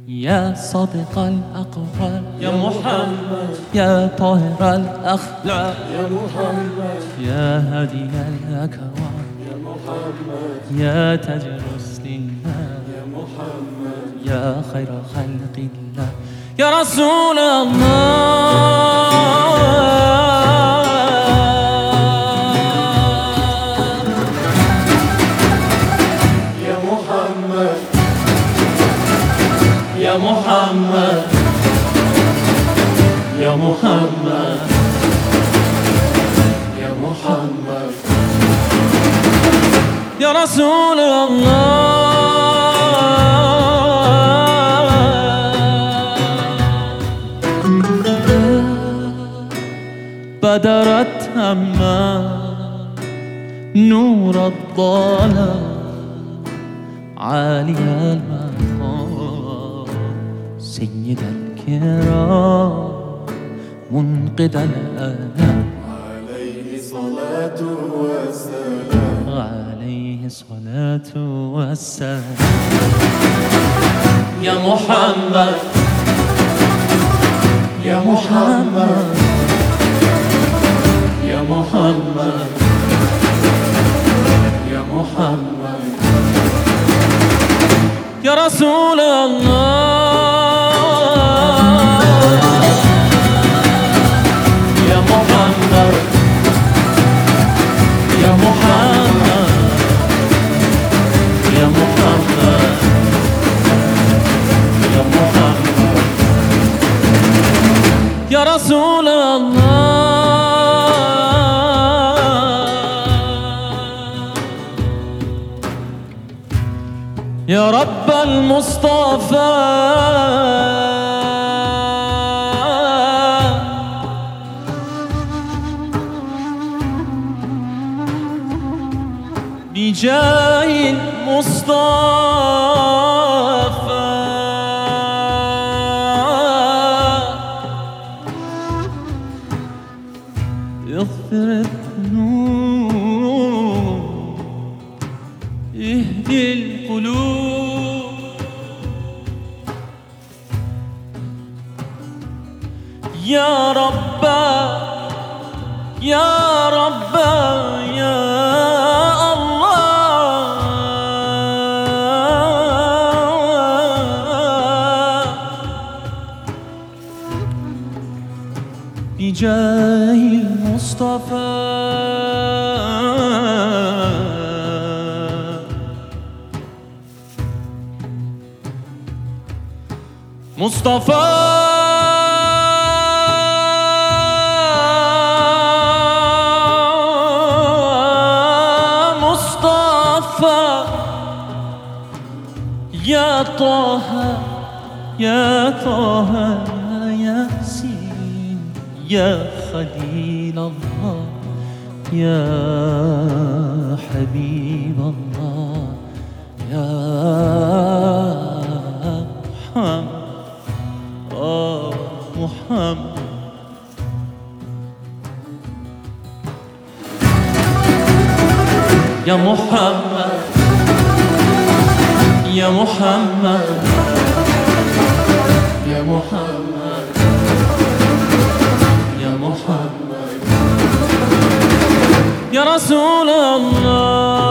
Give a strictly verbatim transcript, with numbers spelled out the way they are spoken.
يا صادق الأقوال يا محمد، يا طاهر الأخلاق يا محمد، يا هادي الأكوان يا محمد، يا تاج المسلمين يا محمد، يا خير خلق الله يا رسول الله. يا محمد، يا محمد، يا محمد، يا محمد، يا رسول الله. بدرت أما نور الظلام عالي المقام سيد الكرام منقذ الأنام عليه صلاة والسلام، عليه الصلاة والسلام. يا محمد، يا محمد، يا محمد، يا محمد، يا رسول الله. يا محمد، يا محمد، يا محمد، يا محمد، يا رسول الله. يا رب المصطفى بجاه المصطفى اغفر الذنوب اهدي القلوب يا رب يا رب يا الله بجاه المصطفى مصطفى مصطفى يا طه يا طه يا ياسين يا خليل الله يا حبيب الله يا محمد آه محمد. يا محمد يا محمد يا محمد، يا محمد يا رسول الله.